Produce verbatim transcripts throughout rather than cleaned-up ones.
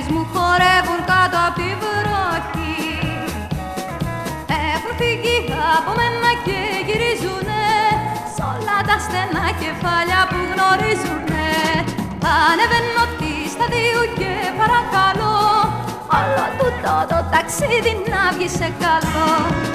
σκέψεις μου χορεύουν κάτω απ' τη βροχή. Έχουν φύγει από μένα και γυρίζουνε σ' όλα τα στενά κεφάλια που γνωρίζουνε. Ανεβαίνω τη σταδίου και παρακαλώ όλο τούτο το ταξίδι να βγει σε καλό.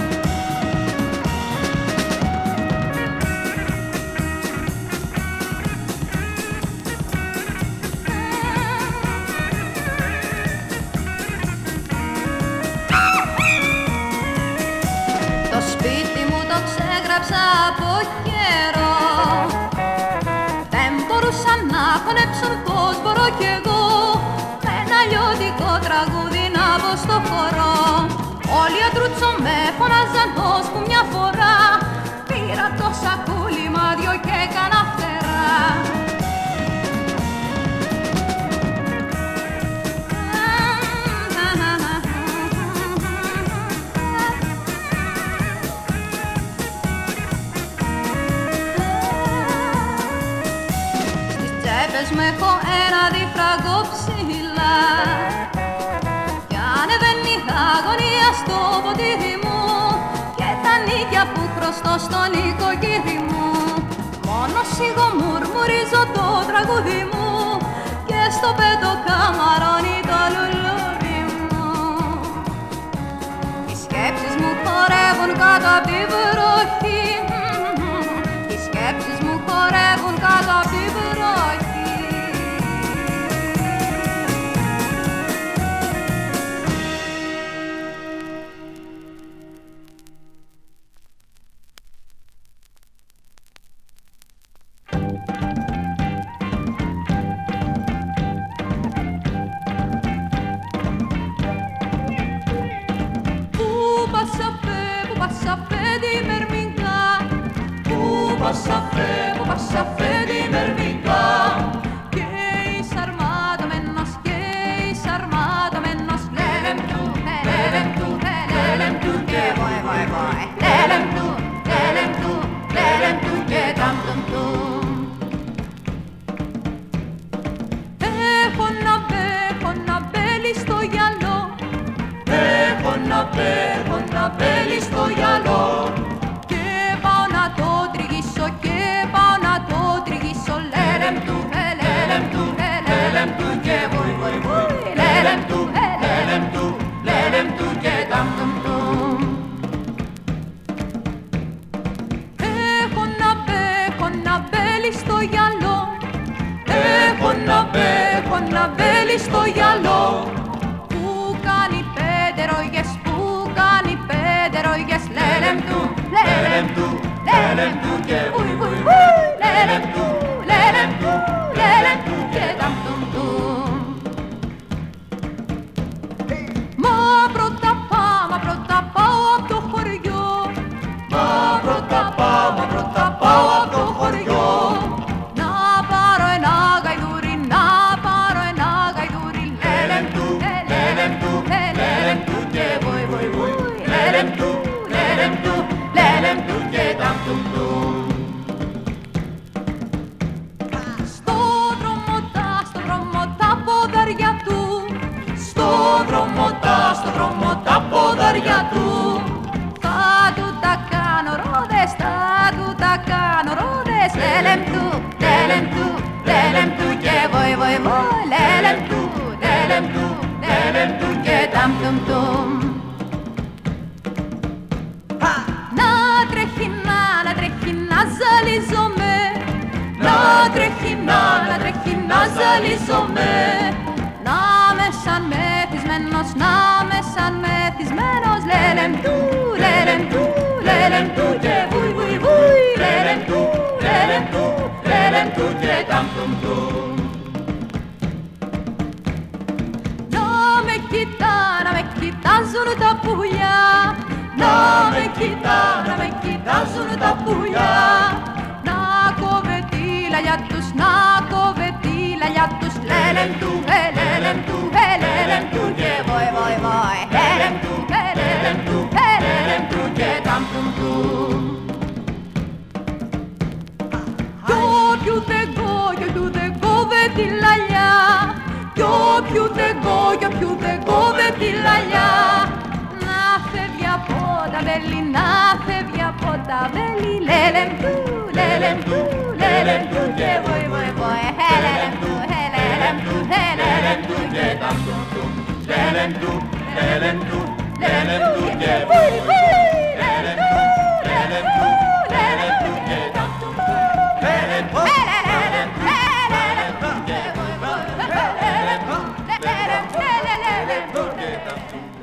Το σπίτι μου το ξέγραψα από καιρό. Δεν μπορούσαν να χωνέψουν πως μπορώ κι εγώ με ένα λιώτικο τραγούδι να μπω στο χορό. Όλοι ατρούτσο με φωνάζαν ώσπου μια φορά πήρα το σακούλι μάδιο και έκανα φτερά. Μου έχω ένα διφραγκό ψηλά κι ανεβαίνει αγωνία στο ποτήρι μου και τα νίκια που χρωστώ στον οικοκύρη μου. Μόνο σιγό μουρμουρίζω το τραγούδι μου και στο πέτο καμαρώνει το λουλούδι μου. Οι σκέψεις μου χορεύουν κάτω απ' τη βροχή. Οι σκέψεις μου χορεύουν κάτω απ' τη βροχή. Στο γυαλό που κάνει πέντε ρογιές, που κάνει πέντε ρογιές. Λέλεμ του, λέλεμ του, λέλεμ του και βουι βουι βουι. Λέλεμ του, λέλεμ του, λέλεμ του και ταμ τουμ τουμ. Μα πρώτα πάω, μα πρώτα πάω απ' το χωριό. Μα πρώτα πάω, μα πρώτα πάω απ' το χωριό. Να πάρω ένα γαϊδούρι, να πάρω ένα γαϊδούρι. Λέλεμ του, λέλεμ του, λέλεμ του και βουι βουι βουι. Λέλεμ του, λέλεμ του, λέλεμ του και ταμ τουμ τουμ. Στο δρόμο τα, στο δρόμο τα ποδαριά του. Στο δρόμο τα, στο δρόμο τα ποδαριά του. Θα του τα κάνω ρόδες, θα του τα κάνω ρόδες. Λέλεμ του, λέλεμ του, λέλεμ του και βουι βουι βουι. Λέλεμ του, λέλεμ του, λέλεμ του και ταμ τουμ τουμ. Να τρέχει να, να τρέχει να ζαλίζομαι. Να τρέχει να, να τρέχει να ζαλίζομαι. Να με σαν μεθυσμένος, να με σαν μεθυσμένος. Λέλεμ του, λέλεμ του, λέλεμ του και βουι βουι βουι. Λέλεμ του, λέλεμ του, λέλεμ του και ταμ τουμ τουμ. Να με κοιτά, να με κοιτάζουν τα πουλιά. Να με κοιτά, να με κοιτάζουν τα πουλιά. Να κόβε τη λαλιά τους, να κόβε τη λαλιά τους. Λέλεμ του, λέλεμ του, λέλεμ του και βόι βόι βόι. Λέλεμ του, λέλεμ του, λέλεμ του και ταμ τουμ τουμ. Κι όποιου δεν κόβει, κι όποιου δεν κόβε τη λαλιά. Κι όποιου δεν κόβει, βέλη να φεύγει από τα βέλη. Λέλεμ του, λέλεμ του, λέλεμ του και βοη βοη βοη. Λέλεμ του, λέλεμ του, λέλεμ του και ταμ τουμ τουμ. Λέλεμ του, λέλεμ του, λέλεμ του και βοη βοη. Λέλεμ του, λέλεμ του, λέλεμ του και ταμ τουμ τουμ. Λέλεμ του, λέλεμ του, λέλεμ του και βοη βοη. Λέλεμ του, λέλεμ του, λέλεμ του και ταμ τουμ τουμ.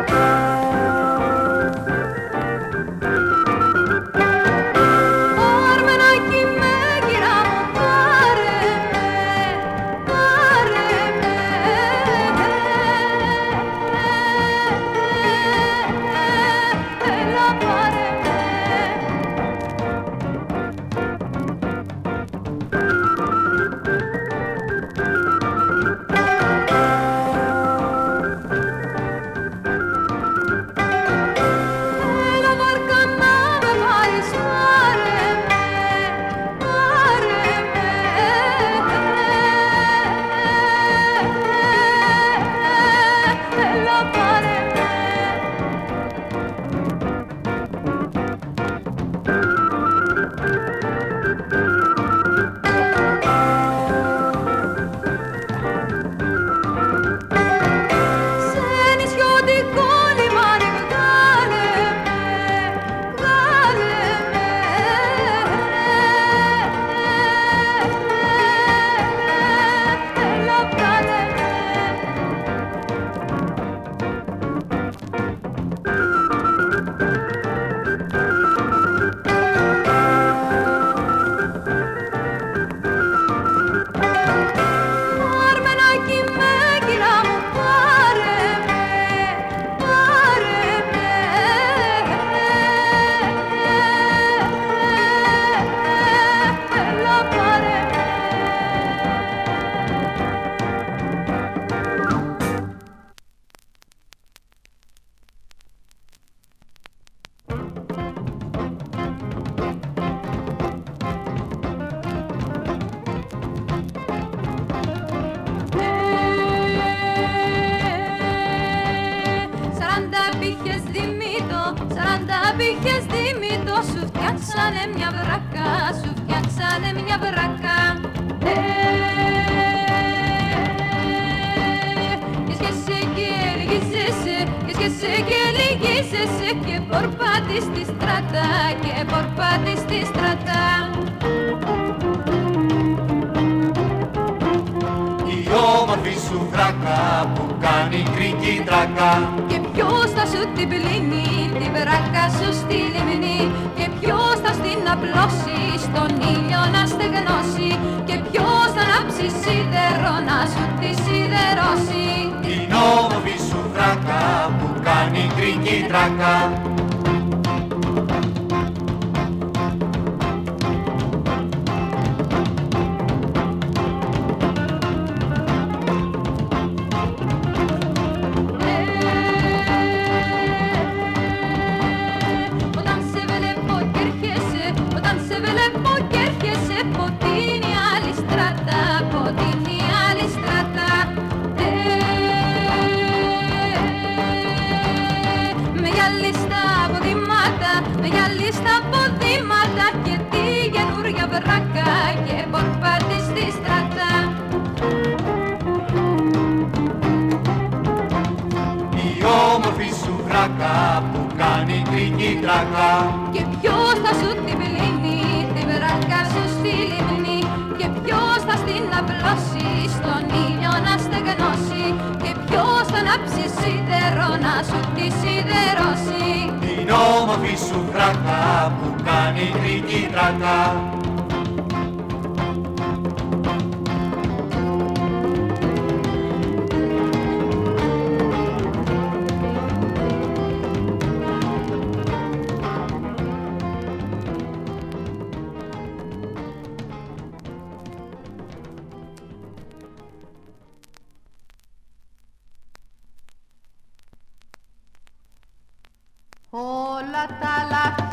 Oh πήγες δίμητο, σου φτιάξανε μια βράκα, σου φτιάξανε μια βράκα. Ε, και σε και λυγίζεσαι, και σε και λυγίζεσαι και πορπάτης στη στράτα, και πορπάτης στη στράτα. Η όμορφη σου βράκα που κάνει κρίκι τράκα. Και ποιος θα σου την πλύνει, τη βράκα σου στη λιμνή, και ποιος θα στην απλώσει, στον ήλιο να στεγνώσει, και ποιος θα ανάψει σίδερο να σου τη σιδερώσει. Την όμορφη σου βράκα που κάνει κρίκι τράκα. Στα ποδήματα και τη καινούρια βράκα και πορπάτη στη στράτα. Η όμορφη σου βράκα που κάνει κρίκι τράκα. Και ποιος θα σου την πλύνει, τη βράκα σου στη λιμνή, και ποιος θα στην απλώσει, στον ήλιο να στεγνώσει, και ποιος θα ανάψει σίδερο να σου τη σιδερώσει. Την όμορφη σου βράκα που κάνει κρίκι τράκα. Όλα τα λάθη